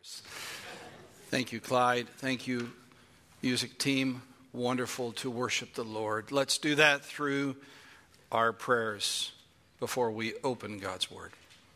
Thank you, Clyde. Thank you, music team. Wonderful to worship the Lord. Let's do that through our prayers before we open God's Word.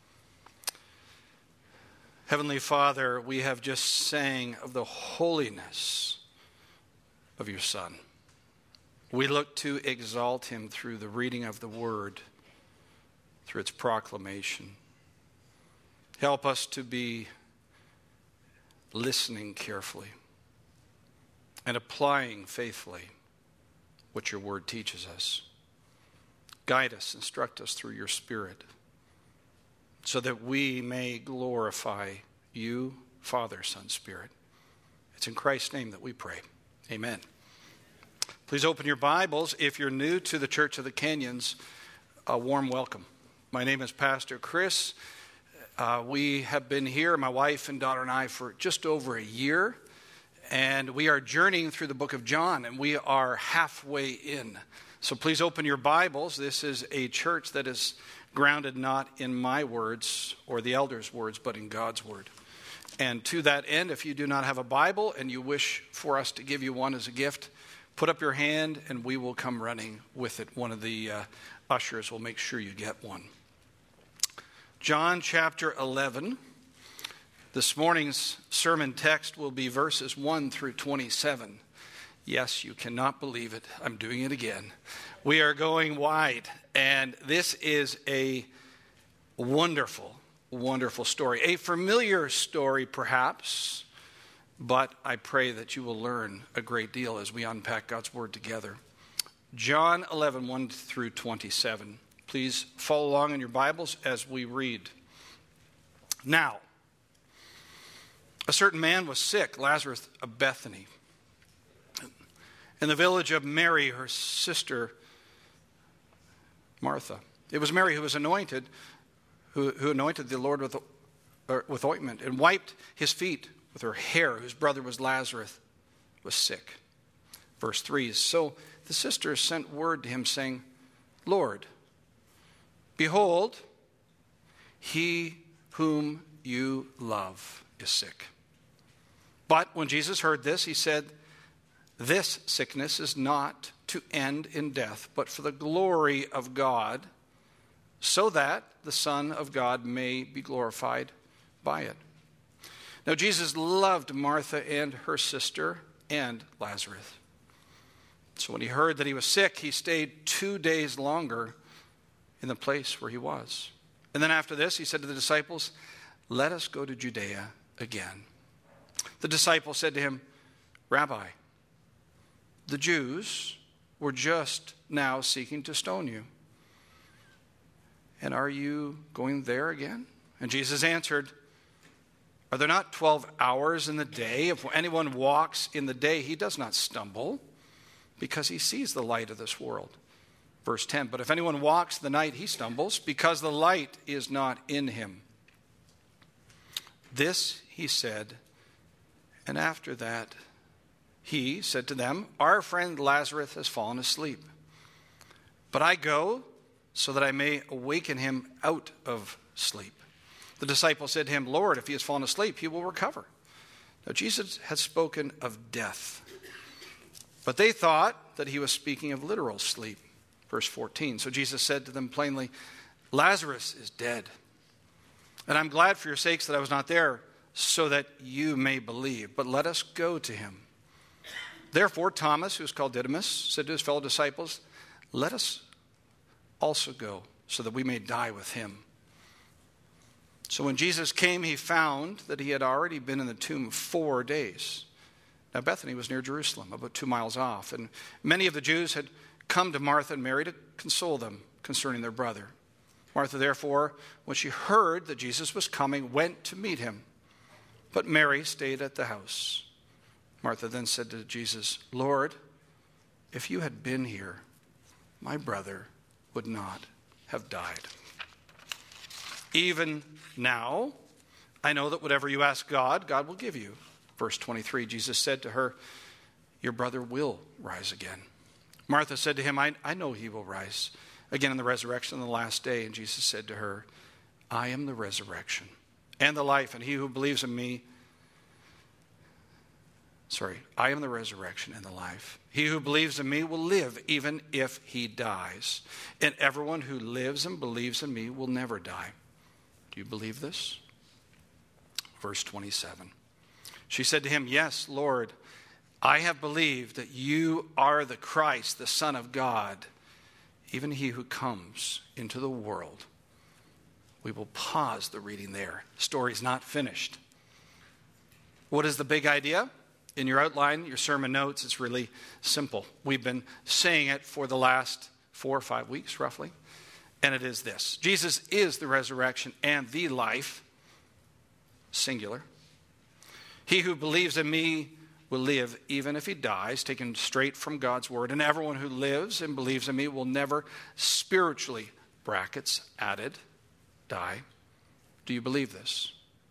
Heavenly Father, we have just sang of the holiness of your Son. We look to exalt him through the reading of the Word, through its proclamation. Help us to be listening carefully and applying faithfully what your Word teaches us. Guide us, instruct us through your Spirit, so that we may glorify you, Father, Son, Spirit. It's in Christ's name that we pray. Amen. Please open your Bibles. If you're new to the Church of the Canyons, a warm welcome. My name is Pastor Chris. We have been here, my wife and daughter and I, for just over a year. And we are journeying through the book of John, and we are halfway in. So please open your Bibles. This is a church that is grounded not in my words or the elders' words, but in God's Word. And to that end, if you do not have a Bible and you wish for us to give you one as a gift, put up your hand and we will come running with it. One of the ushers will make sure you get one. John chapter 11. This morning's sermon text will be verses 1 through 27. Yes, you cannot believe it. I'm doing it again. We are going wide, and this is a wonderful, wonderful story. A familiar story, perhaps, but I pray that you will learn a great deal as we unpack God's Word together. John 11, 1 through 27. Please follow along in your Bibles as we read. Now, a certain man was sick, Lazarus of Bethany, in the village of Mary, her sister Martha. It was Mary who was anointed, who anointed the Lord with ointment and wiped his feet with her hair, whose brother was Lazarus, was sick. Verse 3, so the sisters sent word to him saying, Lord, behold, he whom you love is sick. But when Jesus heard this, he said, this sickness is not to end in death, but for the glory of God, so that the Son of God may be glorified by it. Now Jesus loved Martha and her sister and Lazarus. So when he heard that he was sick, he stayed 2 days longer in the place where he was. And then after this, he said to the disciples, let us go to Judea again. The disciples said to him, Rabbi, the Jews were just now seeking to stone you. And are you going there again? And Jesus answered, are there not 12 hours in the day? If anyone walks in the day, he does not stumble, because he sees the light of this world. Verse 10, but if anyone walks the night, he stumbles, because the light is not in him. This he said, and after that he said to them, our friend Lazarus has fallen asleep, but I go so that I may awaken him out of sleep. The disciple said to him, Lord, if he has fallen asleep, he will recover. Now Jesus had spoken of death, but they thought that he was speaking of literal sleep. Verse 14, so Jesus said to them plainly, Lazarus is dead, and I'm glad for your sakes that I was not there, so that you may believe, but let us go to him. Therefore Thomas, who is called Didymus, said to his fellow disciples, let us also go, so that we may die with him. So when Jesus came, he found that he had already been in the tomb 4 days. Now Bethany was near Jerusalem, about 2 miles off, and many of the Jews had come to Martha and Mary to console them concerning their brother. Martha, therefore, when she heard that Jesus was coming, went to meet him, but Mary stayed at the house. Martha then said to Jesus, Lord, if you had been here, my brother would not have died. Even now, I know that whatever you ask God, God will give you. Verse 23, Jesus said to her, your brother will rise again. Martha said to him, I know he will rise again in the resurrection on the last day. And Jesus said to her, I am the resurrection and the life, and he who believes in me, I am the resurrection and the life. He who believes in me will live even if he dies. And everyone who lives and believes in me will never die. Do you believe this? Verse 27. She said to him, yes, Lord, I have believed that you are the Christ, the Son of God, even he who comes into the world. We will pause the reading there. Story's not finished. What is the big idea? In your outline, your sermon notes, it's really simple. We've been saying it for the last 4 or 5 weeks, roughly. And it is this. Jesus is the resurrection and the life, singular. He who believes in me will live even if he dies, taken straight from God's word. And everyone who lives and believes in me will never spiritually, brackets added, die. Do you believe this?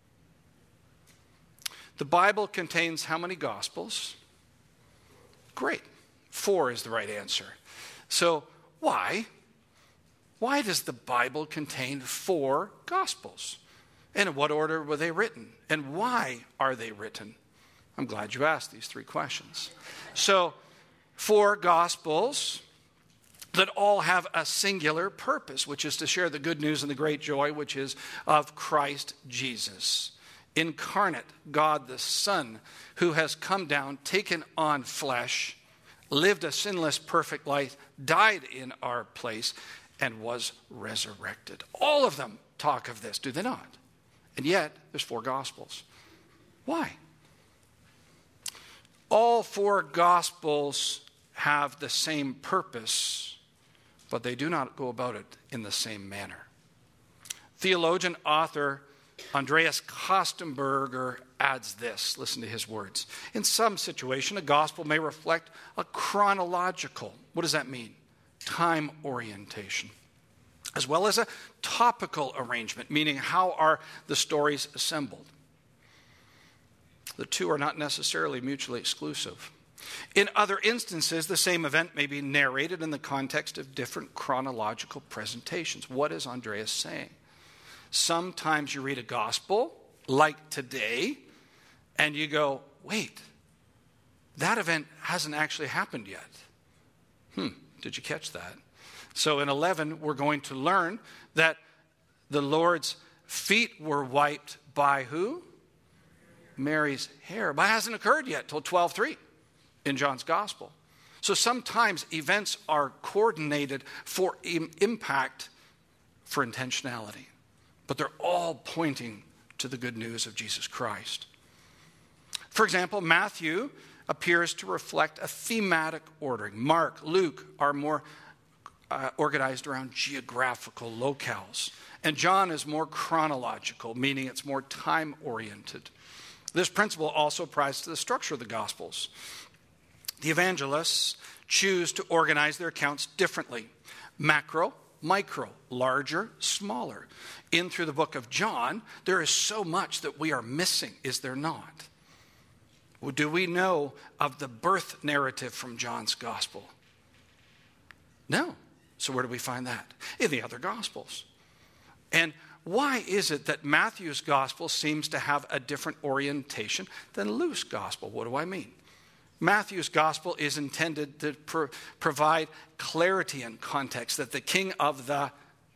The Bible contains how many Gospels? Great. 4 is the right answer. So why? Why does the Bible contain 4 Gospels? And in what order were they written? And why are they written? I'm glad you asked these 3 questions. So 4 Gospels that all have a singular purpose, which is to share the good news and the great joy, which is of Christ Jesus. Incarnate God the Son, who has come down, taken on flesh, lived a sinless, perfect life, died in our place, and was resurrected. All of them talk of this, do they not? And yet, there's 4 Gospels. Why? All 4 Gospels have the same purpose, but they do not go about it in the same manner. Theologian, author Andreas Kostenberger adds this. Listen to his words. In some situation, a gospel may reflect a chronological, what does that mean? Time orientation, as well as a topical arrangement, meaning how are the stories assembled. The 2 are not necessarily mutually exclusive. In other instances, the same event may be narrated in the context of different chronological presentations. What is Andreas saying? Sometimes you read a gospel, like today, and you go, wait, that event hasn't actually happened yet. Did you catch that? So in 11, we're going to learn that the Lord's feet were wiped by who? Mary's hair. But it hasn't occurred yet till 12:3 in John's gospel. So sometimes events are coordinated for impact, for intentionality. But they're all pointing to the good news of Jesus Christ. For example, Matthew appears to reflect a thematic ordering. Mark, Luke are more organized around geographical locales. And John is more chronological, meaning it's more time-oriented. This principle also applies to the structure of the Gospels. The evangelists choose to organize their accounts differently. Macro, micro, larger, smaller. In through the book of John, there is so much that we are missing, is there not? Do we know of the birth narrative from John's gospel? No. So where do we find that? In the other gospels. And why is it that Matthew's gospel seems to have a different orientation than Luke's gospel? What do I mean? Matthew's gospel is intended to provide clarity and context that the King of the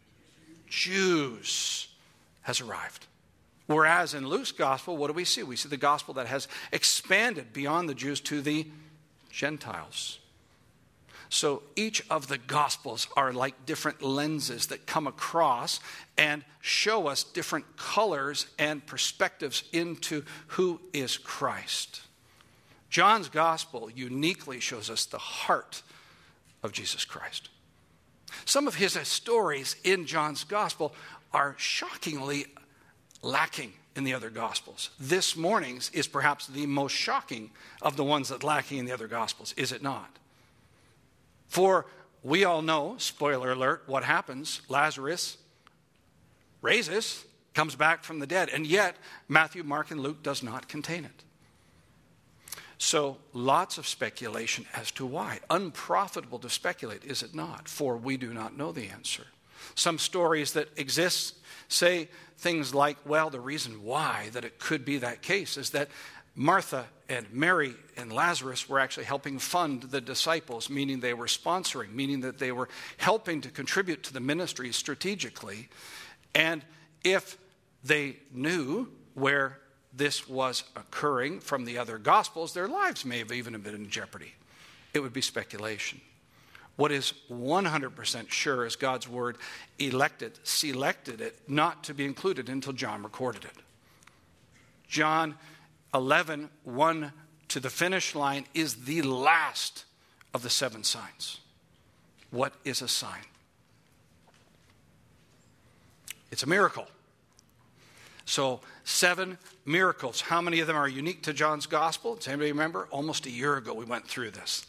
Jews has arrived. Whereas in Luke's gospel, what do we see? We see the gospel that has expanded beyond the Jews to the Gentiles. So each of the gospels are like different lenses that come across and show us different colors and perspectives into who is Christ. John's gospel uniquely shows us the heart of Jesus Christ. Some of his stories in John's gospel are shockingly lacking in the other gospels. This morning's is perhaps the most shocking of the ones that lacking in the other gospels, is it not? For we all know, spoiler alert, what happens. Lazarus raises, comes back from the dead, and yet Matthew, Mark, and Luke does not contain it. So lots of speculation as to why. Unprofitable to speculate, is it not? For we do not know the answer. Some stories that exist say things like, well, the reason why that it could be that case is that Martha and Mary and Lazarus were actually helping fund the disciples, meaning they were sponsoring, meaning that they were helping to contribute to the ministry strategically. And if they knew where this was occurring from the other Gospels, their lives may have even been in jeopardy. It would be speculation. What is 100% sure is God's word selected it not to be included until John recorded it. John 11, 1 to the finish line, is the last of the 7 signs. What is a sign? It's a miracle. So 7 miracles. How many of them are unique to John's gospel? Does anybody remember? Almost a year ago we went through this.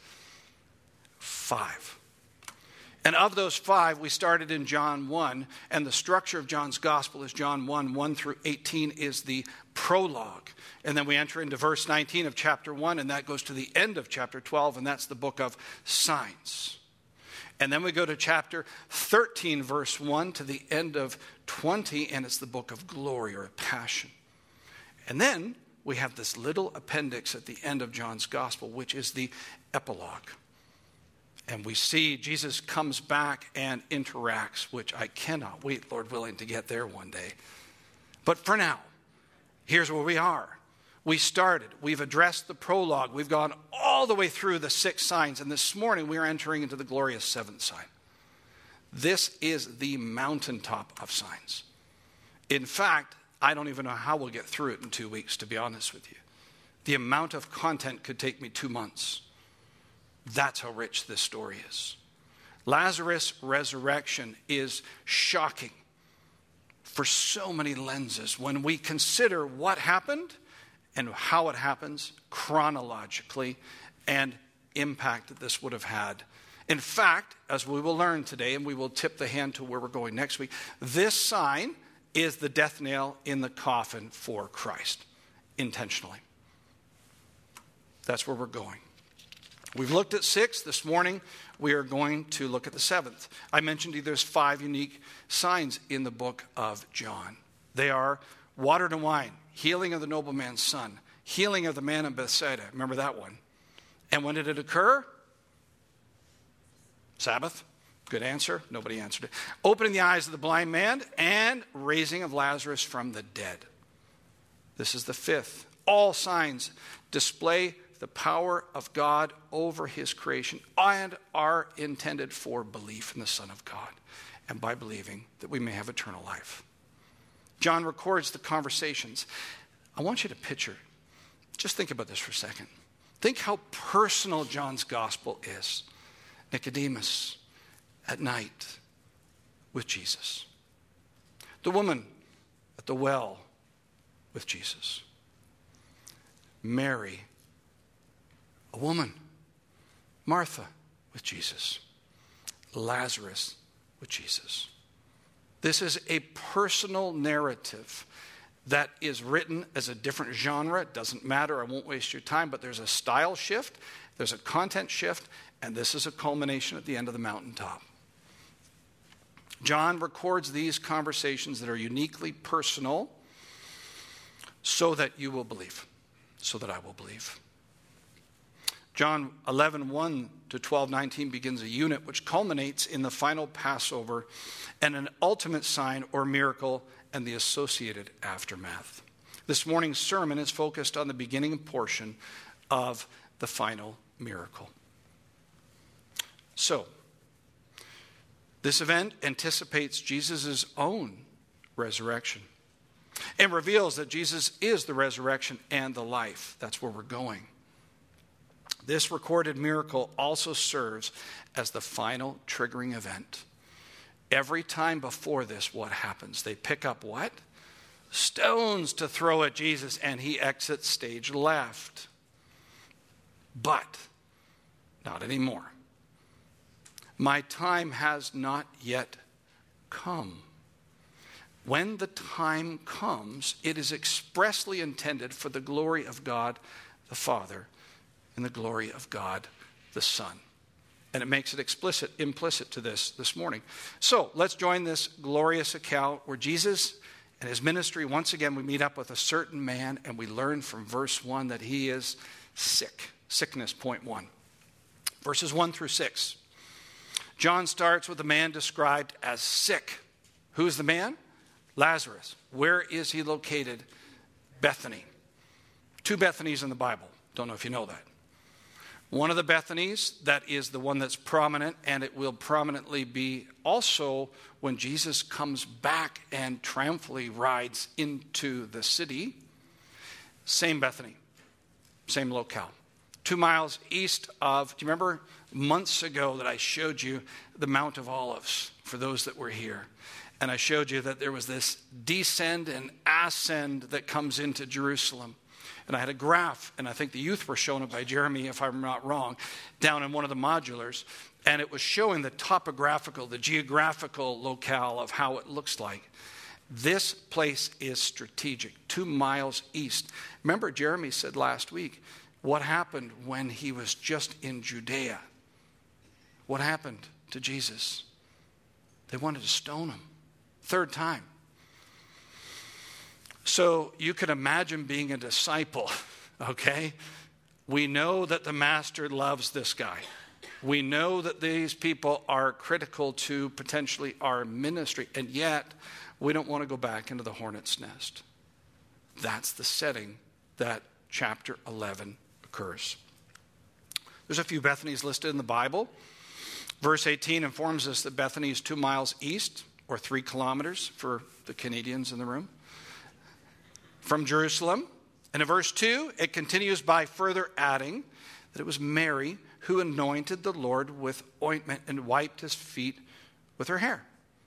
5. And of those 5, we started in John 1, and the structure of John's gospel is John 1, 1 through 18 is the prologue. And then we enter into verse 19 of chapter 1, and that goes to the end of chapter 12, and that's the book of signs. And then we go to chapter 13, verse 1 to the end of 20, and it's the book of glory or passion. And then we have this little appendix at the end of John's gospel, which is the epilogue. And we see Jesus comes back and interacts, which I cannot wait, Lord willing, to get there one day. But for now, here's where we are. We started. We've addressed the prologue. We've gone all the way through the 6 signs. And this morning, we are entering into the glorious 7th sign. This is the mountaintop of signs. In fact, I don't even know how we'll get through it in 2 weeks, to be honest with you. The amount of content could take me 2 months. That's how rich this story is. Lazarus' resurrection is shocking for so many lenses when we consider what happened and how it happens chronologically and impact that this would have had. In fact, as we will learn today, and we will tip the hand to where we're going next week, this sign is the death nail in the coffin for Christ, intentionally. That's where we're going. We've looked at 6. This morning, we are going to look at the 7th. I mentioned to you there's 5 unique signs in the book of John. They are water and wine, healing of the nobleman's son, healing of the man in Bethsaida. Remember that one? And when did it occur? Sabbath. Good answer. Nobody answered it. Opening the eyes of the blind man and raising of Lazarus from the dead. This is the 5th. All signs display the power of God over his creation and are intended for belief in the Son of God, and by believing that we may have eternal life. John records the conversations. I want you to picture, just think about this for a second. Think how personal John's gospel is. Nicodemus at night with Jesus. The woman at the well with Jesus. Mary, a woman. Martha with Jesus. Lazarus with Jesus. This is a personal narrative that is written as a different genre. It doesn't matter. I won't waste your time, but there's a style shift. There's a content shift. And this is a culmination at the end of the mountaintop. John records these conversations that are uniquely personal so that you will believe, so that I will believe. John 11, 1 to 12:19 begins a unit which culminates in the final Passover and an ultimate sign or miracle and the associated aftermath. This morning's sermon is focused on the beginning portion of the final miracle. So, this event anticipates Jesus' own resurrection and reveals that Jesus is the resurrection and the life. That's where we're going. This recorded miracle also serves as the final triggering event. Every time before this, what happens? They pick up what? Stones to throw at Jesus, and he exits stage left. But not anymore. My time has not yet come. When the time comes, it is expressly intended for the glory of God the Father and the glory of God the Son. And it makes it implicit to this morning. So let's join this glorious account where Jesus And his ministry, once again, we meet up with a certain man, and we learn from verse 1 that he is sick. Sickness, point 1. Verses 1 through 6. John starts with a man described as sick. Who is the man? Lazarus. Where is he located? Bethany. 2 Bethanies in the Bible. Don't know if you know that. One of the Bethanies, that is the one that's prominent, and it will prominently be also when Jesus comes back and triumphantly rides into the city. Same Bethany, same locale. 2 miles east of, do you remember months ago that I showed you the Mount of Olives, for those that were here? And I showed you that there was this descend and ascend that comes into Jerusalem. And I had a graph, and I think the youth were shown it by Jeremy, if I'm not wrong, down in one of the modulars. And it was showing the topographical, the geographical locale of how it looks like. This place is strategic, 2 miles east. Remember, Jeremy said last week, what happened when he was just in Judea? What happened to Jesus? They wanted to stone him. 3rd time. So you can imagine being a disciple, okay? We know that the master loves this guy. We know that these people are critical to potentially our ministry, and yet we don't want to go back into the hornet's nest. That's the setting that chapter 11 occurs. There's a few Bethanies listed in the Bible. Verse 18 informs us that Bethany is 2 miles east, or 3 kilometers for the Canadians in the room, from Jerusalem. And in verse 2, it continues by further adding that it was Mary who anointed the Lord with ointment and wiped his feet with her hair.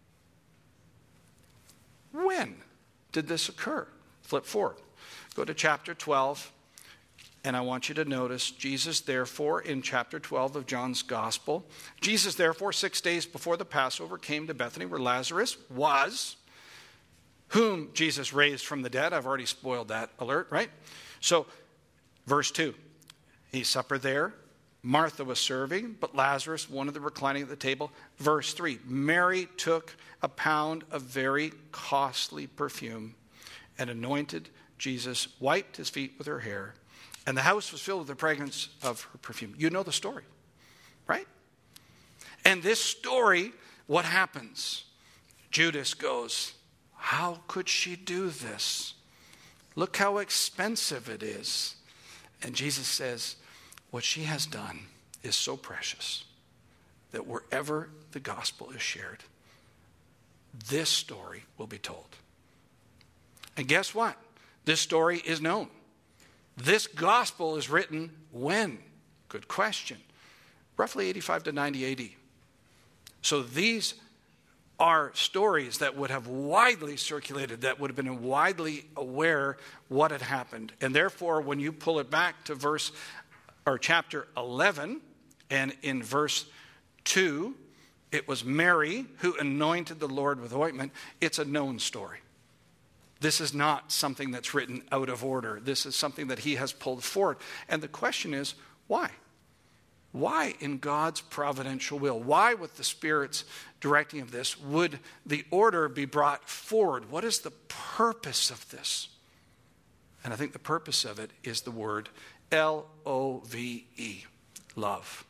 When did this occur? Flip forward. Go to chapter 12, and I want you to notice Jesus, therefore, in chapter 12 of John's Gospel. Jesus, therefore, 6 days before the Passover, came to Bethany where Lazarus was, whom Jesus raised from the dead. I've already spoiled that alert, right? So, verse 2, he supper there. Martha was serving, but Lazarus wanted the reclining at the table. Verse 3, Mary took a pound of very costly perfume and anointed Jesus, wiped his feet with her hair, and the house was filled with the fragrance of her perfume. You know the story, right? And this story, what happens? Judas goes, how could she do this? Look how expensive it is. And Jesus says, what she has done is so precious that wherever the gospel is shared, this story will be told. And guess what? This story is known. This gospel is written when? Good question. Roughly 85 to 90 AD. So these are stories that would have widely circulated, that would have been widely aware what had happened. And therefore, when you pull it back to chapter 11, and in verse 2, it was Mary who anointed the Lord with ointment. It's a known story. This is not something that's written out of order. This is something that he has pulled forward. And the question is, why? Why in God's providential will? Why with the Spirit's directing of this would the order be brought forward? What is the purpose of this? And I think the purpose of it is the word L-O-V-E, love.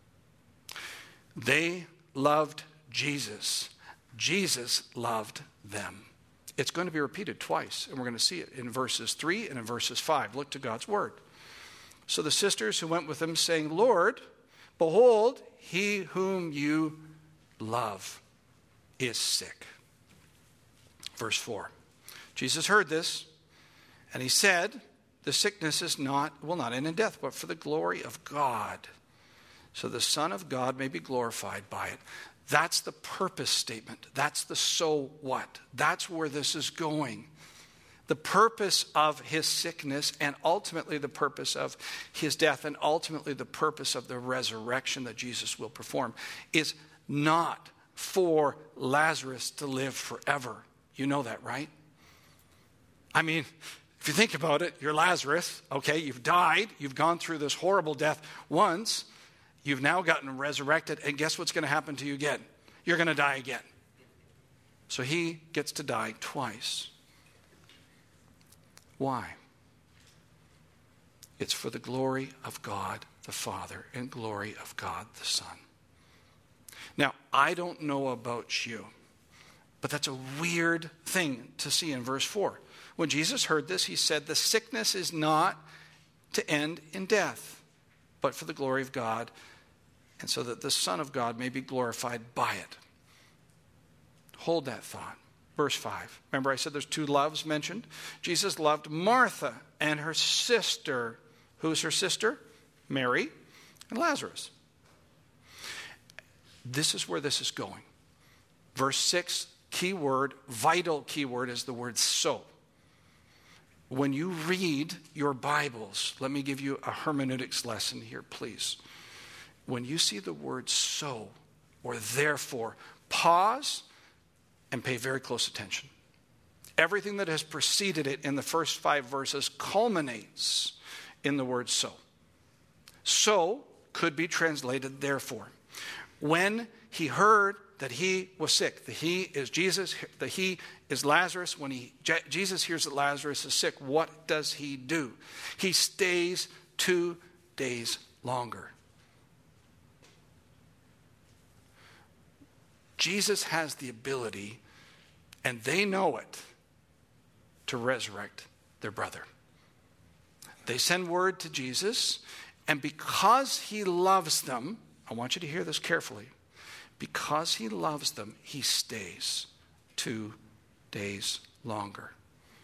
They loved Jesus. Jesus loved them. It's going to be repeated twice, and we're going to see it in verses 3 and in verses 5. Look to God's word. So the sisters who went with him saying, Lord, behold, he whom you love is sick. Verse 4. Jesus heard this, and he said, the sickness will not end in death, but for the glory of God, so the Son of God may be glorified by it. That's the purpose statement. That's the so what. That's where this is going. The purpose of his sickness, and ultimately the purpose of his death, and ultimately the purpose of the resurrection that Jesus will perform, is not for Lazarus to live forever. You know that, right? I mean, if you think about it, you're Lazarus, okay? You've died. You've gone through this horrible death once. You've now gotten resurrected, and guess what's going to happen to you again? You're going to die again. So he gets to die twice. Why? It's for the glory of God the Father and glory of God the Son. Now, I don't know about you, but that's a weird thing to see in verse 4. When Jesus heard this, he said, the sickness is not to end in death, but for the glory of God, and so that the Son of God may be glorified by it. Hold that thought. Verse 5. Remember I said there's two loves mentioned? Jesus loved Martha and her sister. Who's her sister? Mary and Lazarus. This is where this is going. Verse 6, key word, vital key word is the word so. When you read your Bibles, let me give you a hermeneutics lesson here, please. When you see the word so or therefore, pause and pay very close attention. Everything that has preceded it in the first 5 verses culminates in the word so. So could be translated therefore. When he heard that he was sick, the he is Jesus, the he is Lazarus. When Jesus hears that Lazarus is sick, what does he do? He stays 2 days longer. Jesus has the ability, and they know it, to resurrect their brother. They send word to Jesus, and because he loves them, I want you to hear this carefully. Because he loves them, he stays 2 days longer.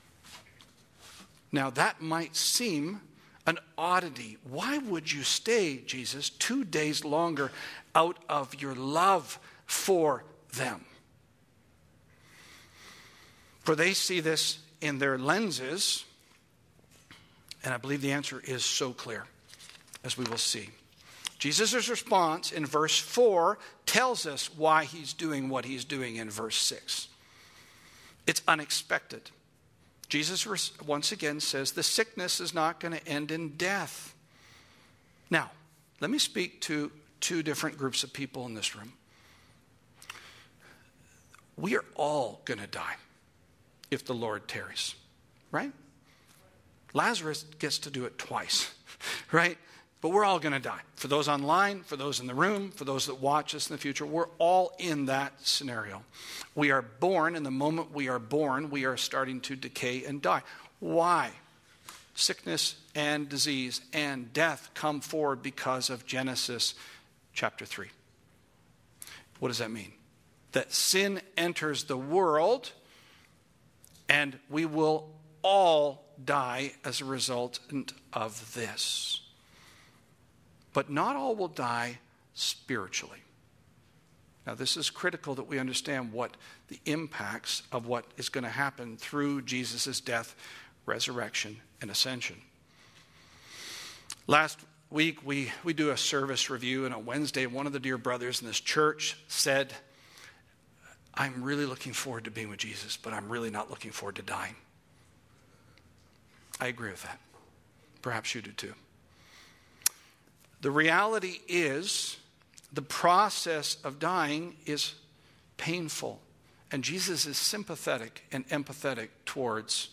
Now that might seem an oddity. Why would you stay, Jesus, 2 days longer out of your love for them? For they see this in their lenses, and I believe the answer is so clear, as we will see. Jesus' response in verse 4 tells us why he's doing what he's doing in verse 6. It's unexpected. Jesus once again says the sickness is not going to end in death. Now, let me speak to 2 different groups of people in this room. We are all going to die if the Lord tarries, right? Lazarus gets to do it twice, right? But we're all going to die. For those online, for those in the room, for those that watch us in the future, we're all in that scenario. We are born, and the moment we are born, we are starting to decay and die. Why? Sickness and disease and death come forward because of Genesis chapter 3. What does that mean? That sin enters the world, and we will all die as a result of this. But not all will die spiritually. Now, this is critical that we understand what the impacts of what is going to happen through Jesus' death, resurrection, and ascension. Last week, we do a service review, and on Wednesday, one of the dear brothers in this church said, I'm really looking forward to being with Jesus, but I'm really not looking forward to dying. I agree with that. Perhaps you do too. The reality is the process of dying is painful. And Jesus is sympathetic and empathetic towards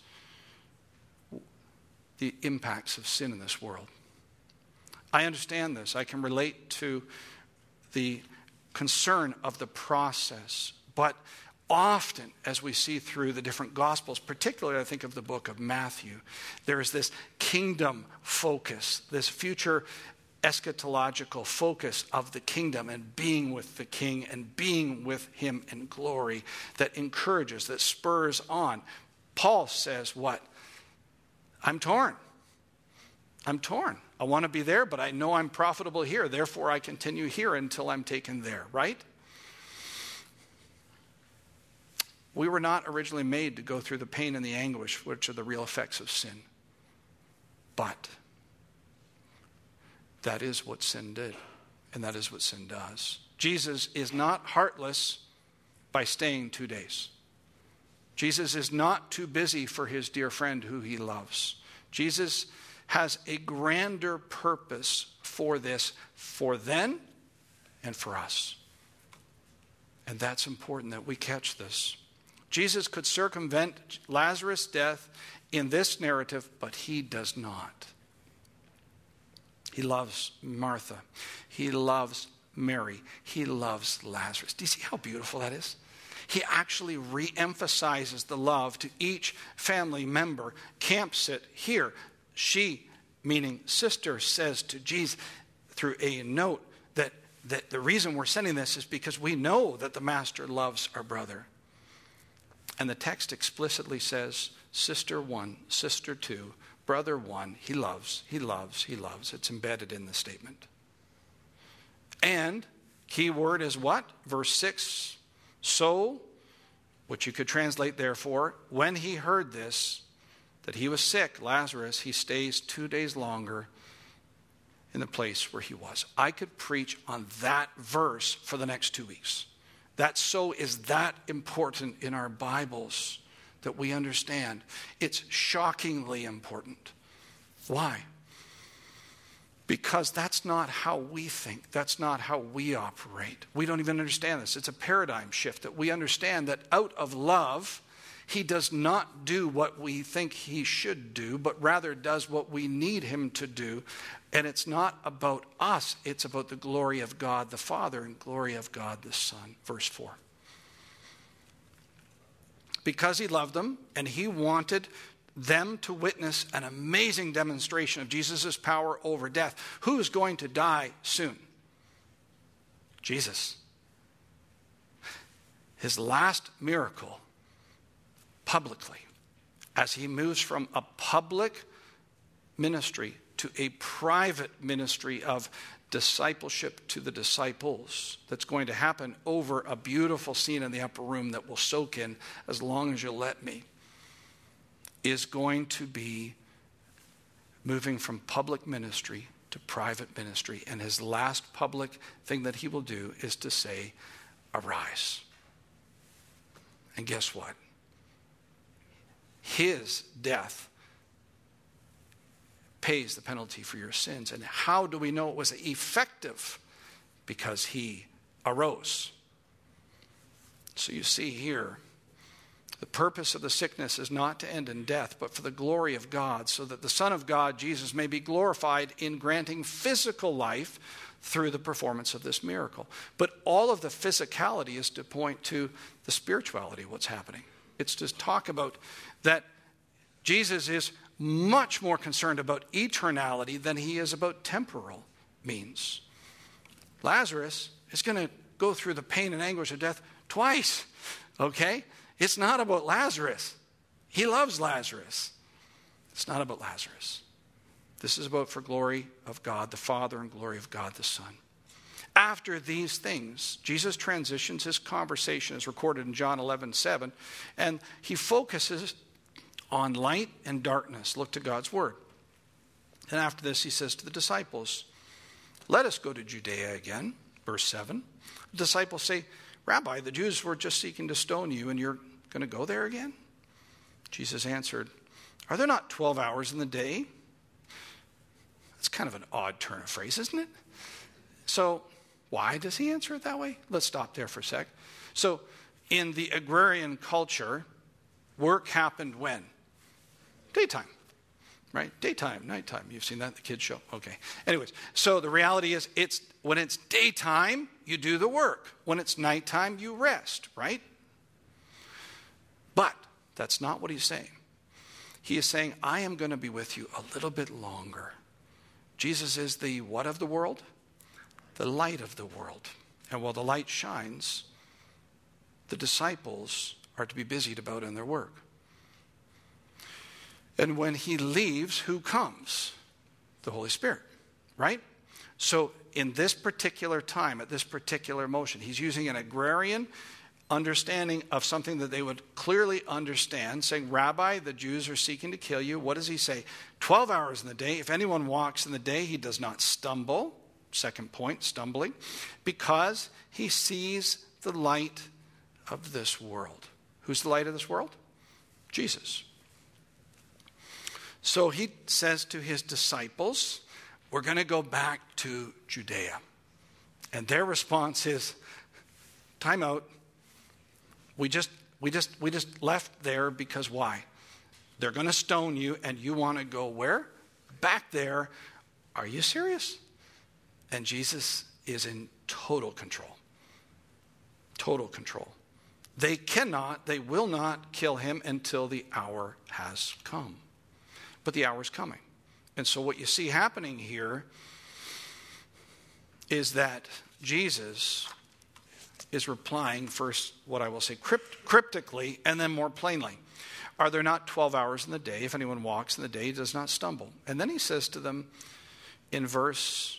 the impacts of sin in this world. I understand this. I can relate to the concern of the process. But often, as we see through the different Gospels, particularly I think of the book of Matthew, there is this kingdom focus, this future eschatological focus of the kingdom and being with the king and being with him in glory that encourages, that spurs on. Paul says what? I'm torn. I'm torn. I want to be there, but I know I'm profitable here. Therefore, I continue here until I'm taken there, right? We were not originally made to go through the pain and the anguish, which are the real effects of sin. But that is what sin did, and that is what sin does. Jesus is not heartless by staying 2 days. Jesus is not too busy for his dear friend who he loves. Jesus has a grander purpose for this, for then and for us. And that's important that we catch this. Jesus could circumvent Lazarus' death in this narrative, but he does not. He loves Martha. He loves Mary. He loves Lazarus. Do you see how beautiful that is? He actually re-emphasizes the love to each family member. Camps it here. She, meaning sister, says to Jesus through a note that the reason we're sending this is because we know that the master loves our brother. And the text explicitly says, sister 1, sister 2, brother 1, he loves, he loves, he loves. It's embedded in the statement. And key word is what? Verse 6, so, which you could translate therefore, when he heard this, that he was sick, Lazarus, he stays 2 days longer in the place where he was. I could preach on that verse for the next 2 weeks. That so is that important in our Bibles that we understand. It's shockingly important. Why? Because that's not how we think. That's not how we operate. We don't even understand this. It's a paradigm shift that we understand that out of love, he does not do what we think he should do, but rather does what we need him to do. And it's not about us. It's about the glory of God the Father and glory of God the Son. Verse 4. Because he loved them and he wanted them to witness an amazing demonstration of Jesus' power over death. Who is going to die soon? Jesus. His last miracle publicly, as he moves from a public ministry to a private ministry of discipleship to the disciples that's going to happen over a beautiful scene in the upper room that will soak in as long as you'll let me, is going to be moving from public ministry to private ministry. And his last public thing that he will do is to say, arise. And guess what? His death pays the penalty for your sins. And how do we know it was effective? Because he arose. So you see here, the purpose of the sickness is not to end in death, but for the glory of God, so that the Son of God, Jesus, may be glorified in granting physical life through the performance of this miracle. But all of the physicality is to point to the spirituality of what's happening. It's to talk about that Jesus is much more concerned about eternality than he is about temporal means. Lazarus is going to go through the pain and anguish of death twice, okay? It's not about Lazarus. He loves Lazarus. It's not about Lazarus. This is about for glory of God the Father and glory of God the Son. After these things, Jesus transitions his conversation as recorded in John 11:7, and he focuses on light and darkness. Look to God's word. And after this, he says to the disciples, let us go to Judea again. Verse 7. The disciples say, Rabbi, the Jews were just seeking to stone you, and you're going to go there again? Jesus answered, are there not 12 hours in the day? That's kind of an odd turn of phrase, isn't it? So why does he answer it that way? Let's stop there for a sec. So in the agrarian culture, work happened when? Daytime, right? Daytime, nighttime. You've seen that in the kids' show. Okay. Anyways, so the reality is it's when it's daytime, you do the work. When it's nighttime, you rest, right? But that's not what he's saying. He is saying, I am going to be with you a little bit longer. Jesus is the what of the world? The light of the world. And while the light shines, the disciples are to be busied about in their work. And when he leaves, who comes? The Holy Spirit, right? So in this particular time, at this particular motion, he's using an agrarian understanding of something that they would clearly understand, saying, Rabbi, the Jews are seeking to kill you. What does he say? 12 hours in the day. If anyone walks in the day, he does not stumble. Second point, stumbling. Because he sees the light of this world. Who's the light of this world? Jesus. So he says to his disciples, we're going to go back to Judea. And their response is, time out. We just left there because why? They're going to stone you, and you want to go where? Back there. Are you serious? And Jesus is in total control. Total control. They will not kill him until the hour has come. But the hour is coming. And so what you see happening here is that Jesus is replying first, what I will say, cryptically, and then more plainly. Are there not 12 hours in the day? If anyone walks in the day, he does not stumble. And then he says to them in verse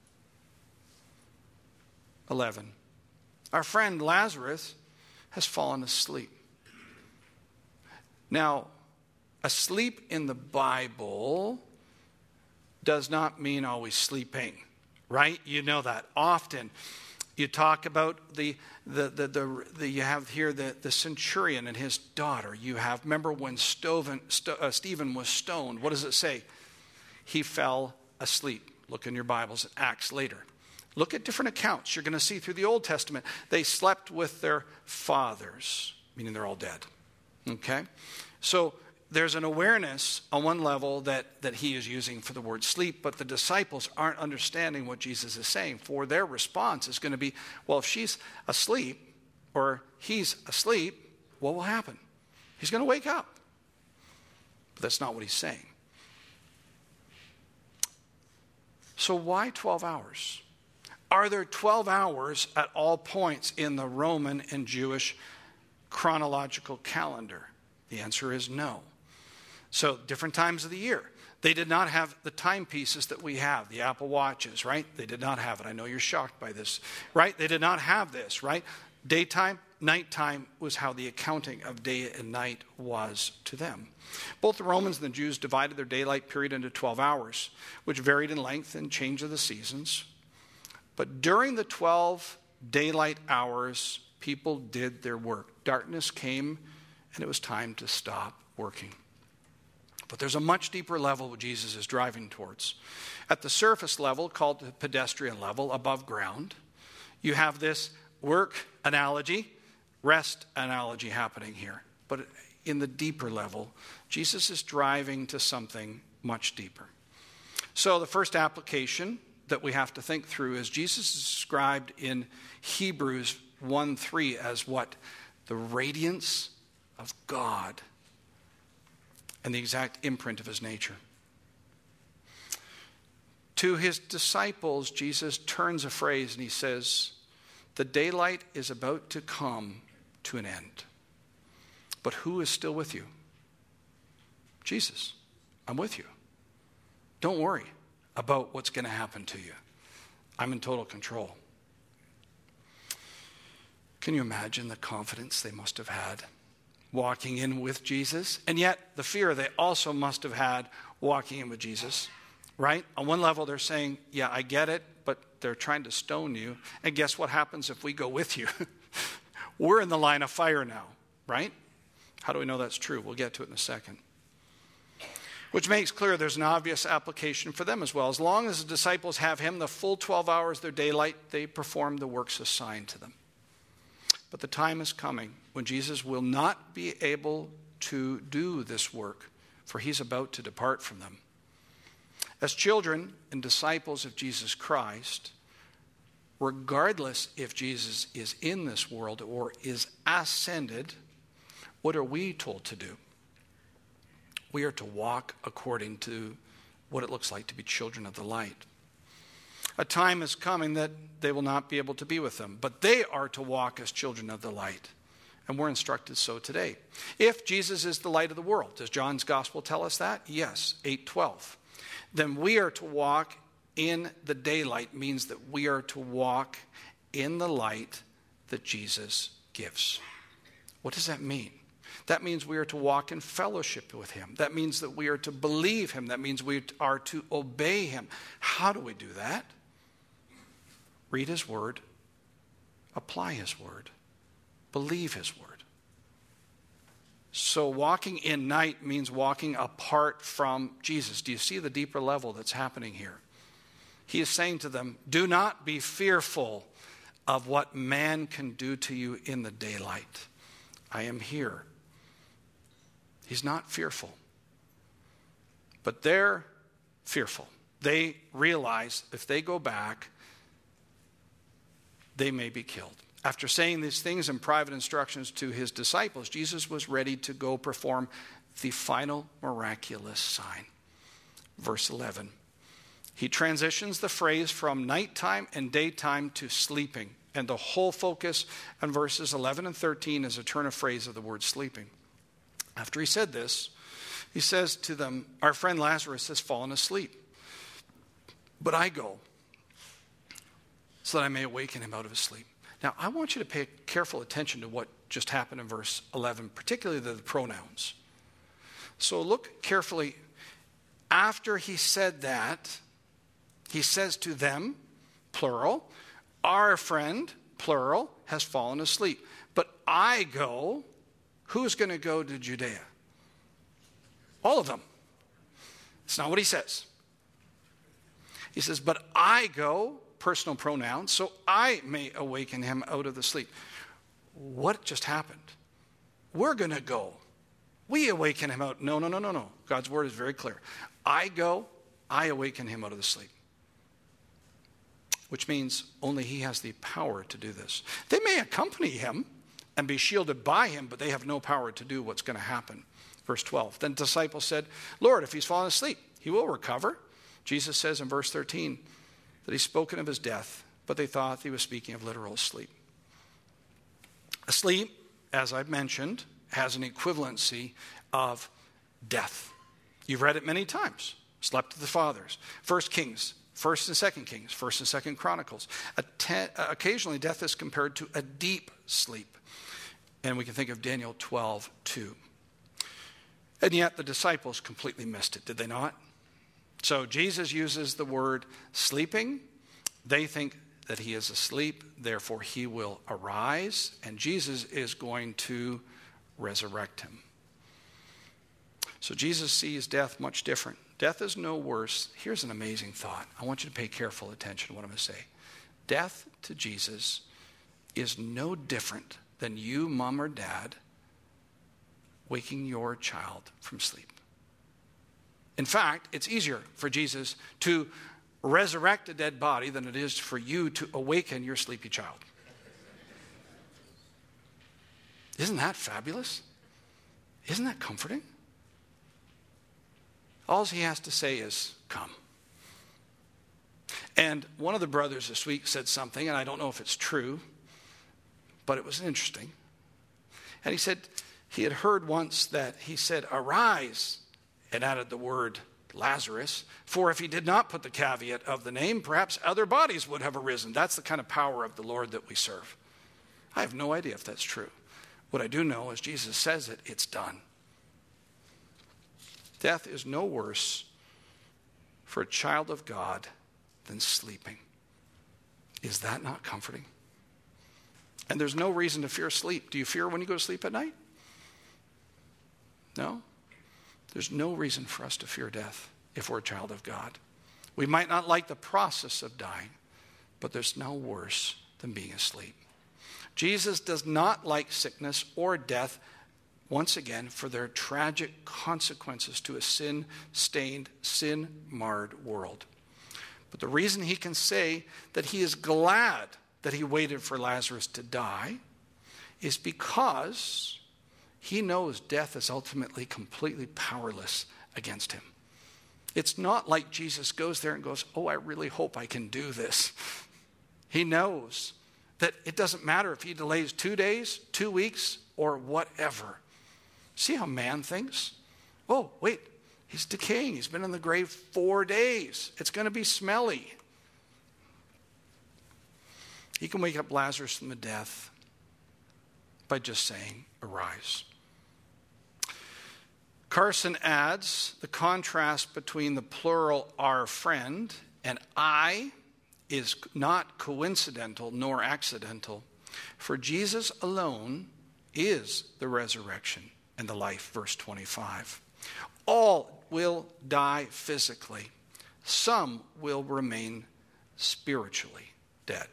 11, our friend Lazarus has fallen asleep. Now, asleep in the Bible does not mean always sleeping, right? You know that. Often you talk about you have here the centurion and his daughter. You have, remember when Stephen was stoned, what does it say? He fell asleep. Look in your Bibles at Acts later. Look at different accounts. You're going to see through the Old Testament, they slept with their fathers, meaning they're all dead. Okay? So there's an awareness on one level that he is using for the word sleep, but the disciples aren't understanding what Jesus is saying. For their response is going to be, well, if she's asleep or he's asleep, what will happen? He's going to wake up. But that's not what he's saying. So why 12 hours? Are there 12 hours at all points in the Roman and Jewish chronological calendar? The answer is no. So different times of the year. They did not have the timepieces that we have, the Apple Watches, right? They did not have it. I know you're shocked by this, right? They did not have this, right? Daytime, nighttime was how the accounting of day and night was to them. Both the Romans and the Jews divided their daylight period into 12 hours, which varied in length and change of the seasons. But during the 12 daylight hours, people did their work. Darkness came, and it was time to stop working. But there's a much deeper level what Jesus is driving towards. At the surface level, called the pedestrian level, above ground, you have this work analogy, rest analogy happening here. But in the deeper level, Jesus is driving to something much deeper. So the first application that we have to think through is Jesus is described in Hebrews 1:3 as what? The radiance of God and the exact imprint of his nature. To his disciples, Jesus turns a phrase and he says, the daylight is about to come to an end. But who is still with you? Jesus. I'm with you. Don't worry about what's going to happen to you. I'm in total control. Can you imagine the confidence they must have had walking in with Jesus? And yet the fear they also must have had walking in with Jesus, right? On one level they're saying, yeah, I get it, but they're trying to stone you. And guess what happens if we go with you? We're in the line of fire now, right? How do we know that's true? We'll get to it in a second. Which makes clear there's an obvious application for them as well. As long as the disciples have him the full 12 hours, their daylight, they perform the works assigned to them. But the time is coming when Jesus will not be able to do this work, for he's about to depart from them. As children and disciples of Jesus Christ, regardless if Jesus is in this world or is ascended, what are we told to do? We are to walk according to what it looks like to be children of the light. A time is coming that they will not be able to be with them, but they are to walk as children of the light. And we're instructed so today. If Jesus is the light of the world, does John's gospel tell us that? Yes, 8:12. Then we are to walk in the daylight, means that we are to walk in the light that Jesus gives. What does that mean? That means we are to walk in fellowship with him. That means that we are to believe him. That means we are to obey him. How do we do that? Read his word, apply his word, believe his word. So walking in night means walking apart from Jesus. Do you see the deeper level that's happening here? He is saying to them, do not be fearful of what man can do to you in the daylight. I am here. He's not fearful. But they're fearful. They realize if they go back, they may be killed. After saying these things in private instructions to his disciples, Jesus was ready to go perform the final miraculous sign. Verse 11. He transitions the phrase from nighttime and daytime to sleeping. And the whole focus on verses 11 and 13 is a turn of phrase of the word sleeping. After he said this, he says to them, our friend Lazarus has fallen asleep, but I go so that I may awaken him out of his sleep. Now, I want you to pay careful attention to what just happened in verse 11, particularly the pronouns. So look carefully. After he said that, he says to them, plural, our friend, plural, has fallen asleep. But I go. Who's going to go to Judea? All of them. It's not what he says. He says, but I go, personal pronouns, so I may awaken him out of the sleep. What just happened? We're going to go. We awaken him out. No. God's word is very clear. I go, I awaken him out of the sleep. Which means only he has the power to do this. They may accompany him and be shielded by him, but they have no power to do what's going to happen. Verse 12, then the disciples said, Lord, if he's fallen asleep, he will recover. Jesus says in verse 13 that he's spoken of his death, but they thought he was speaking of literal sleep. Asleep, as I've mentioned, has an equivalency of death. You've read it many times. Slept with the fathers. 1 Kings, 1st and 2nd Kings, 1st and 2nd Chronicles. Occasionally, death is compared to a deep sleep. And we can think of Daniel 12:2. And yet the disciples completely missed it, did they not? So Jesus uses the word sleeping. They think that he is asleep, therefore he will arise, and Jesus is going to resurrect him. So Jesus sees death much different. Death is no worse. Here's an amazing thought. I want you to pay careful attention to what I'm going to say. Death to Jesus is no different than you, mom or dad, waking your child from sleep. In fact, it's easier for Jesus to resurrect a dead body than it is for you to awaken your sleepy child. Isn't that fabulous? Isn't that comforting? All he has to say is, come. And one of the brothers this week said something, and I don't know if it's true, but it was interesting. And he said he had heard once that he said, arise, and added the word Lazarus, for if he did not put the caveat of the name, perhaps other bodies would have arisen. That's the kind of power of the Lord that we serve. I have no idea if that's true. What I do know is Jesus says it, it's done. Death is no worse for a child of God than sleeping. Is that not comforting? And there's no reason to fear sleep. Do you fear when you go to sleep at night? No? There's no reason for us to fear death if we're a child of God. We might not like the process of dying, but there's no worse than being asleep. Jesus does not like sickness or death, once again, for their tragic consequences to a sin-stained, sin-marred world. But the reason he can say that he is glad that he waited for Lazarus to die is because he knows death is ultimately completely powerless against him. It's not like Jesus goes there and goes, oh, I really hope I can do this. He knows that it doesn't matter if he delays 2 days, 2 weeks, or whatever. See how man thinks? Oh, wait, he's decaying. He's been in the grave 4 days. It's going to be smelly. He can wake up Lazarus from the death by just saying, arise. Carson adds the contrast between the plural our friend and I is not coincidental nor accidental, for Jesus alone is the resurrection and the life, verse 25. All will die physically. Some will remain spiritually dead.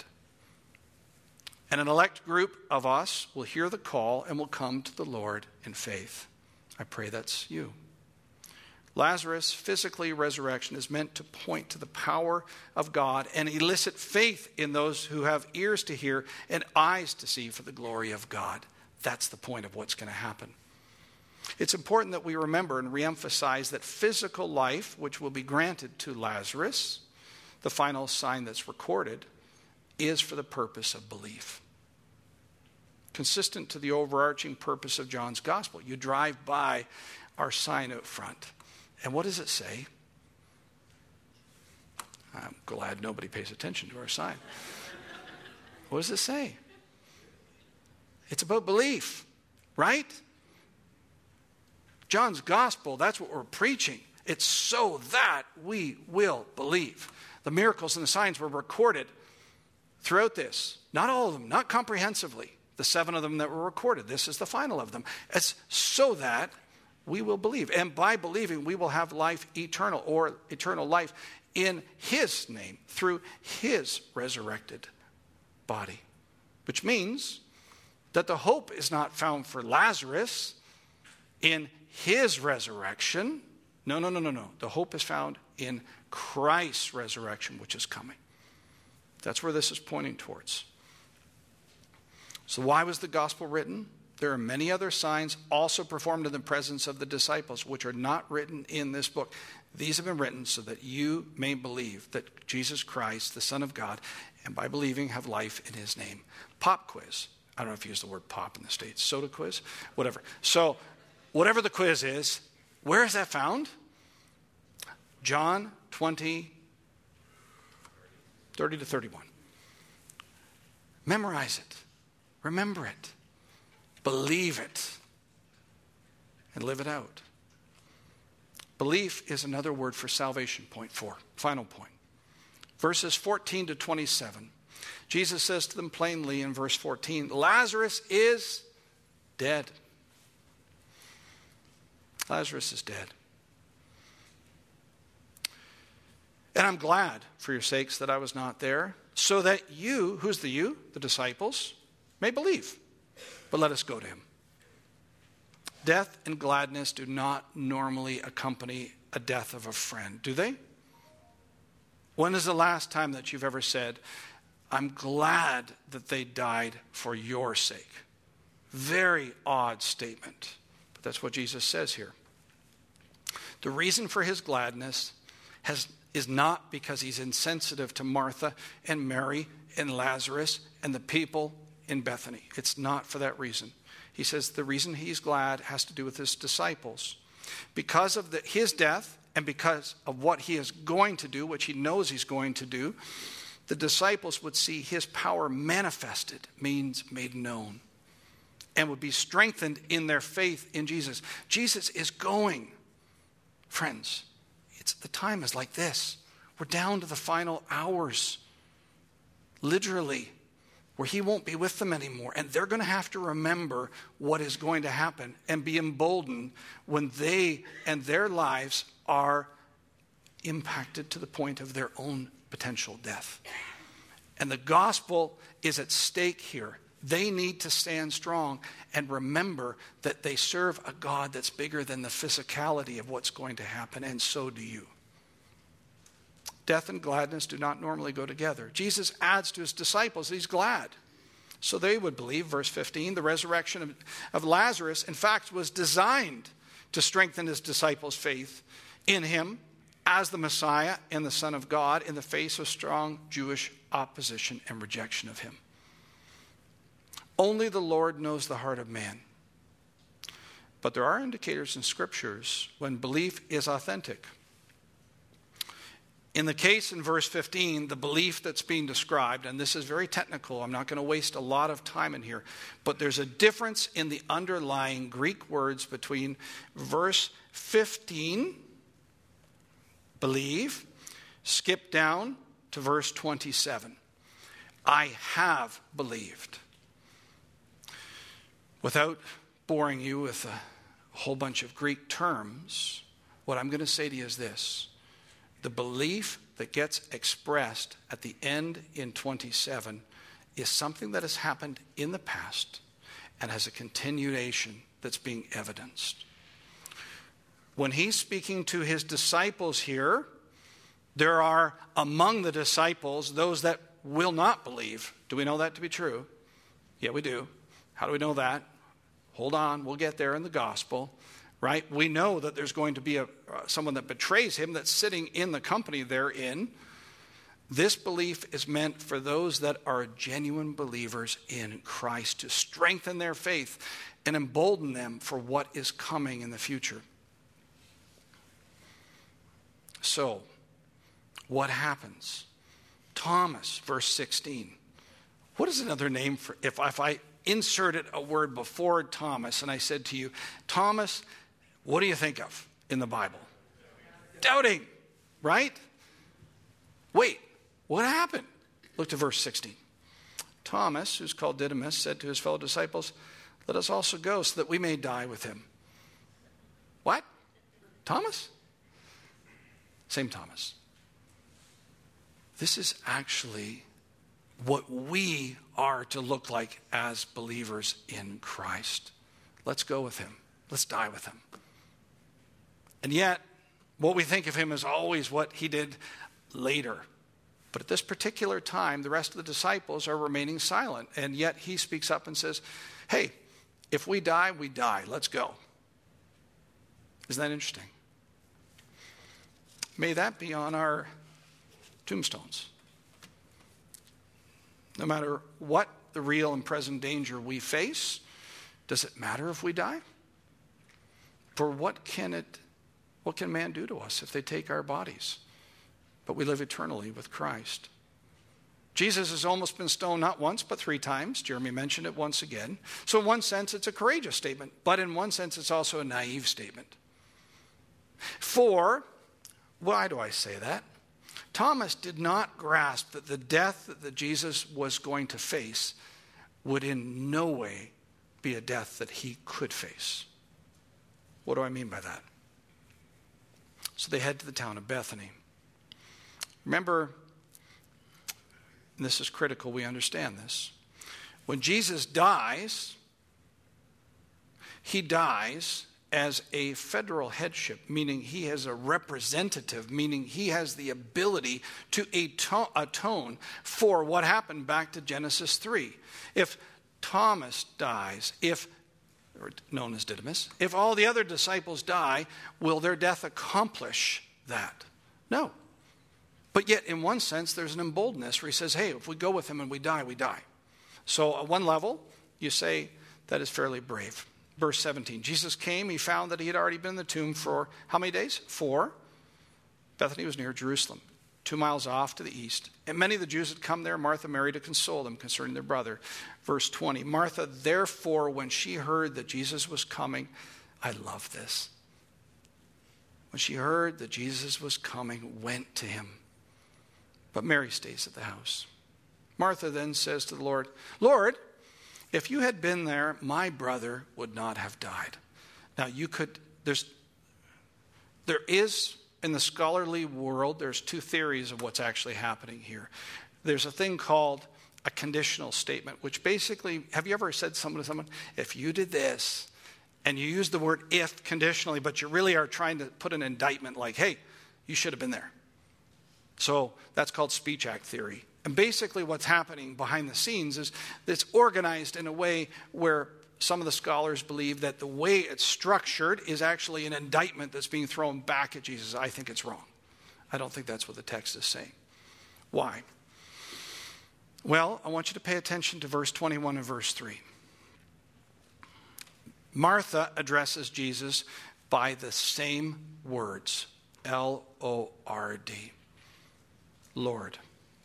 And an elect group of us will hear the call and will come to the Lord in faith. I pray that's you. Lazarus' physically resurrection is meant to point to the power of God and elicit faith in those who have ears to hear and eyes to see for the glory of God. That's the point of what's going to happen. It's important that we remember and reemphasize that physical life, which will be granted to Lazarus, the final sign that's recorded, is for the purpose of belief. Consistent to the overarching purpose of John's gospel. You drive by our sign out front. And what does it say? I'm glad nobody pays attention to our sign. What does it say? It's about belief, right? John's gospel, that's what we're preaching. It's so that we will believe. The miracles and the signs were recorded throughout this. Not all of them, not comprehensively. The 7 of them that were recorded. This is the final of them. It's so that we will believe. And by believing, we will have life eternal, or eternal life in his name, through his resurrected body. Which means that the hope is not found for Lazarus in his resurrection. No. The hope is found in Christ's resurrection, which is coming. That's where this is pointing towards. So why was the gospel written? There are many other signs also performed in the presence of the disciples, which are not written in this book. These have been written so that you may believe that Jesus Christ, the Son of God, and by believing have life in his name. Pop quiz. I don't know if you use the word pop in the States. Soda quiz? Whatever. So whatever the quiz is, where is that found? John 20, 30 to 31. Memorize it. Remember it. Believe it. And live it out. Belief is another word for salvation. Point 4. Final point. Verses 14 to 27. Jesus says to them plainly in verse 14, Lazarus is dead. Lazarus is dead. And I'm glad for your sakes that I was not there, so that you, who's the you? The disciples, may believe. But let us go to him. Death and gladness do not normally accompany a death of a friend, do they? When is the last time that you've ever said, I'm glad that they died for your sake? Very odd statement. But that's what Jesus says here. The reason for his gladness is not because he's insensitive to Martha and Mary and Lazarus and the people in Bethany. It's not for that reason. He says the reason he's glad has to do with his disciples. Because of his death and because of what he is going to do, which he knows he's going to do, the disciples would see his power manifested, means made known, and would be strengthened in their faith in Jesus. Jesus is going. Friends, the time is like this. We're down to the final hours, literally, where he won't be with them anymore. And they're going to have to remember what is going to happen and be emboldened when they and their lives are impacted to the point of their own potential death. And the gospel is at stake here. They need to stand strong and remember that they serve a God that's bigger than the physicality of what's going to happen, and so do you. Death and gladness do not normally go together. Jesus adds to his disciples, he's glad. So they would believe, verse 15, the resurrection of Lazarus, in fact, was designed to strengthen his disciples' faith in him as the Messiah and the Son of God in the face of strong Jewish opposition and rejection of him. Only the Lord knows the heart of man. But there are indicators in scriptures when belief is authentic. In the case in verse 15, the belief that's being described, and this is very technical, I'm not going to waste a lot of time in here, but there's a difference in the underlying Greek words between verse 15, believe, skip down to verse 27. I have believed. Without boring you with a whole bunch of Greek terms, what I'm going to say to you is this. The belief that gets expressed at the end in 27 is something that has happened in the past and has a continuation that's being evidenced. when he's speaking to his disciples here, there are among the disciples those that will not believe. Do we know that to be true? Yeah, we do. How do we know that? Hold on, we'll get there in the gospel, right? We know that there's going to be someone that betrays him that's sitting in the company they're in. This belief is meant for those that are genuine believers in Christ, to strengthen their faith and embolden them for what is coming in the future. So, what happens? Thomas, verse 16. What is another name for, if I inserted a word before Thomas and I said to you, Thomas, what do you think of in the Bible? Doubting, right? Wait, what happened? Look to verse 16. Thomas, who's called Didymus, said to his fellow disciples, let us also go so that we may die with him. What? Thomas? Same Thomas. This is actually what we are to look like as believers in Christ. Let's go with him. Let's die with him. And yet, what we think of him is always what he did later. But at this particular time, the rest of the disciples are remaining silent. And yet he speaks up and says, hey, if we die, we die. Let's go. Isn't that interesting? May that be on our tombstones. No matter what the real and present danger we face, does it matter if we die? For what can man do to us if they take our bodies? But we live eternally with Christ. Jesus has almost been stoned not once, but 3 times. Jeremy mentioned it once again. So in one sense, it's a courageous statement, but in one sense, it's also a naive statement. Why do I say that? Thomas did not grasp that the death that Jesus was going to face would in no way be a death that he could face. What do I mean by that? So they head to the town of Bethany. Remember, and this is critical, we understand this. When Jesus dies, he dies as a federal headship, meaning he has a representative, meaning he has the ability to atone for what happened back to Genesis 3. If Thomas dies, or known as Didymus, if all the other disciples die, will their death accomplish that? No. But yet, in one sense, there's an emboldenedness where he says, hey, if we go with him and we die, we die. So at one level, you say that is fairly brave. Verse 17, Jesus came, he found that he had already been in the tomb for how many days? 4. Bethany was near Jerusalem, 2 miles off to the east. And many of the Jews had come there, Martha, Mary, to console them concerning their brother. Verse 20, Martha, therefore, when she heard that Jesus was coming, I love this. When she heard that Jesus was coming, went to him. But Mary stays at the house. Martha then says to the Lord, Lord, if you had been there, my brother would not have died. Now there is in the scholarly world, there's 2 theories of what's actually happening here. There's a thing called a conditional statement, which basically, have you ever said something to someone, if you did this, and you use the word if conditionally, but you really are trying to put an indictment like, hey, you should have been there. So that's called speech act theory. And basically what's happening behind the scenes is it's organized in a way where some of the scholars believe that the way it's structured is actually an indictment that's being thrown back at Jesus. I think it's wrong. I don't think that's what the text is saying. Why? Well, I want you to pay attention to verse 21 and verse 3. Martha addresses Jesus by the same words, L-O-R-D, Lord.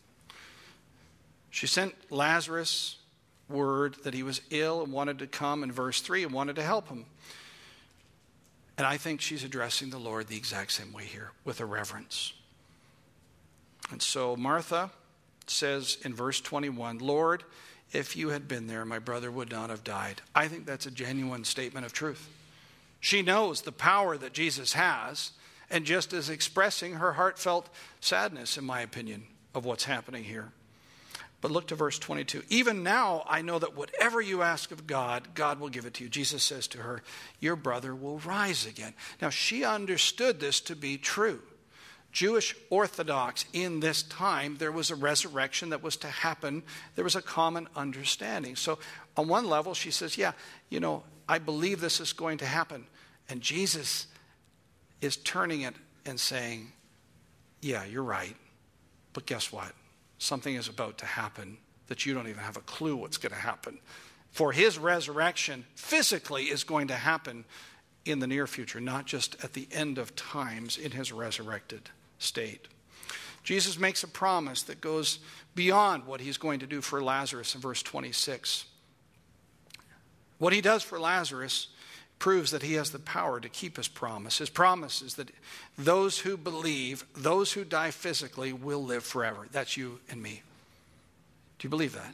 She sent Lazarus word that he was ill and wanted to come in verse 3 and wanted to help him. And I think she's addressing the Lord the exact same way here, with a reverence. And so Martha says in verse 21, Lord, if you had been there, my brother would not have died. I think that's a genuine statement of truth. She knows the power that Jesus has, and just is expressing her heartfelt sadness, in my opinion, of what's happening here. But look to verse 22. Even now I know that whatever you ask of God, God will give it to you. Jesus says to her, your brother will rise again. Now she understood this to be true. Jewish Orthodox in this time, there was a resurrection that was to happen. There was a common understanding. So on one level, she says, yeah, I believe this is going to happen. And Jesus is turning it and saying, yeah, you're right. But guess what? Something is about to happen that you don't even have a clue what's going to happen. For his resurrection physically is going to happen in the near future, not just at the end of times in his resurrected state. Jesus makes a promise that goes beyond what he's going to do for Lazarus in verse 26. What he does for Lazarus proves that he has the power to keep his promise. His promise is that those who believe, those who die physically, will live forever. That's you and me. Do you believe that?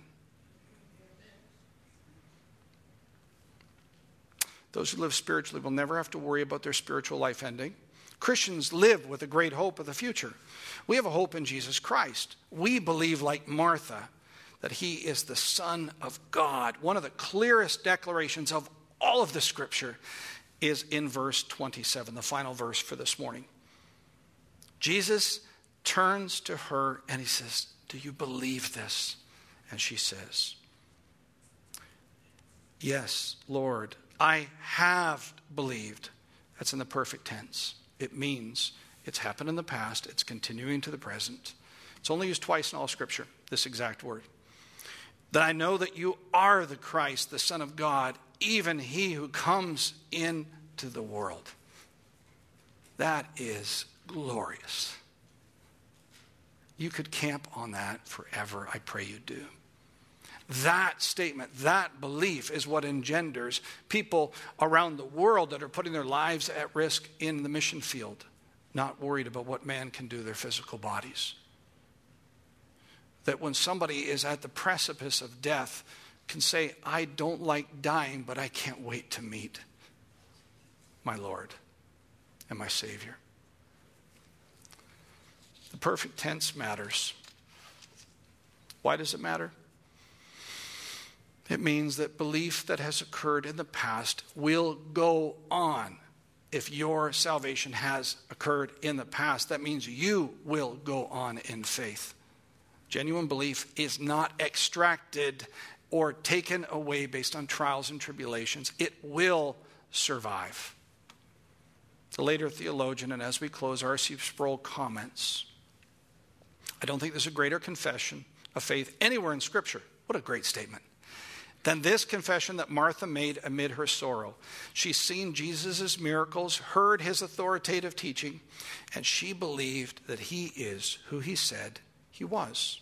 Those who live spiritually will never have to worry about their spiritual life ending. Christians live with a great hope of the future. We have a hope in Jesus Christ. We believe, like Martha, that he is the Son of God. One of the clearest declarations of all of the Scripture is in verse 27, the final verse for this morning. Jesus turns to her and he says, do you believe this? And she says, yes, Lord, I have believed. That's in the perfect tense. It means it's happened in the past. It's continuing to the present. It's only used twice in all Scripture, this exact word. That I know that you are the Christ, the Son of God, even he who comes into the world. That is glorious. You could camp on that forever. I pray you do. That statement, that belief is what engenders people around the world that are putting their lives at risk in the mission field, not worried about what man can do to their physical bodies. That when somebody is at the precipice of death, can say, I don't like dying, but I can't wait to meet my Lord and my Savior. The perfect tense matters. Why does it matter? It means that belief that has occurred in the past will go on. If your salvation has occurred in the past, that means you will go on in faith. Genuine belief is not extracted or taken away based on trials and tribulations. It will survive. The later theologian, and as we close, R.C. Sproul comments, I don't think there's a greater confession of faith anywhere in Scripture. What a great statement. Than this confession that Martha made amid her sorrow. She's seen Jesus' miracles, heard his authoritative teaching, and she believed that he is who he said he was.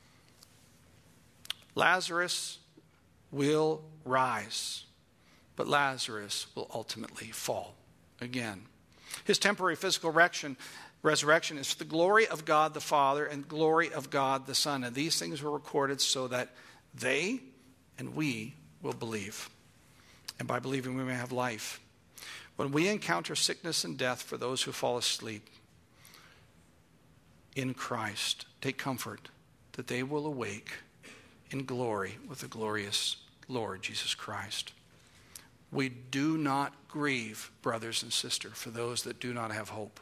Lazarus will rise, but Lazarus will ultimately fall again. His temporary physical resurrection is for the glory of God the Father and glory of God the Son. And these things were recorded so that they and we will believe. And by believing we may have life. When we encounter sickness and death for those who fall asleep in Christ, take comfort that they will awake in glory with the glorious Lord Jesus Christ. We do not grieve, brothers and sisters, for those that do not have hope.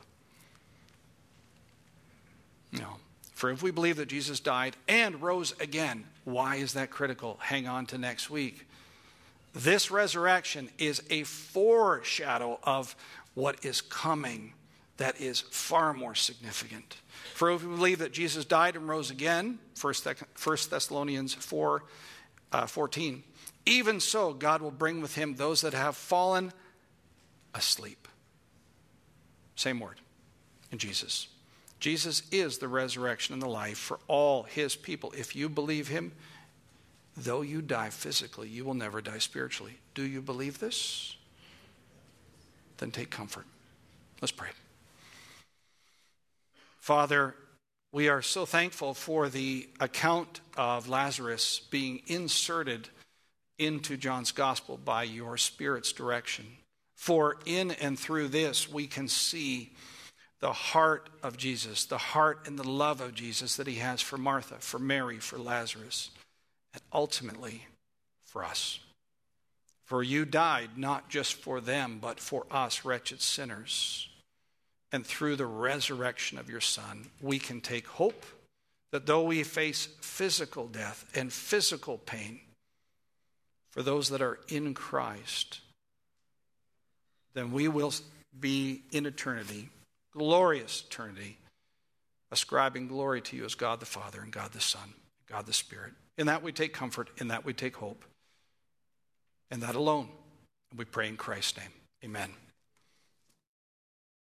No. For if we believe that Jesus died and rose again, why is that critical? Hang on to next week. This resurrection is a foreshadow of what is coming that is far more significant. For if we believe that Jesus died and rose again, 1 Thessalonians 4:14, even so God will bring with him those that have fallen asleep. Same word in Jesus. Jesus is the resurrection and the life for all his people. If you believe him, though you die physically, you will never die spiritually. Do you believe this? Then take comfort. Let's pray. Father, we are so thankful for the account of Lazarus being inserted into John's gospel by your Spirit's direction. For in and through this, we can see the heart of Jesus, the heart and the love of Jesus that he has for Martha, for Mary, for Lazarus, and ultimately for us. For you died not just for them, but for us, wretched sinners. And through the resurrection of your Son, we can take hope that though we face physical death and physical pain, for those that are in Christ, then we will be in eternity, glorious eternity, ascribing glory to you as God the Father and God the Son, God the Spirit. In that we take comfort, in that we take hope, and that alone. We pray in Christ's name. Amen.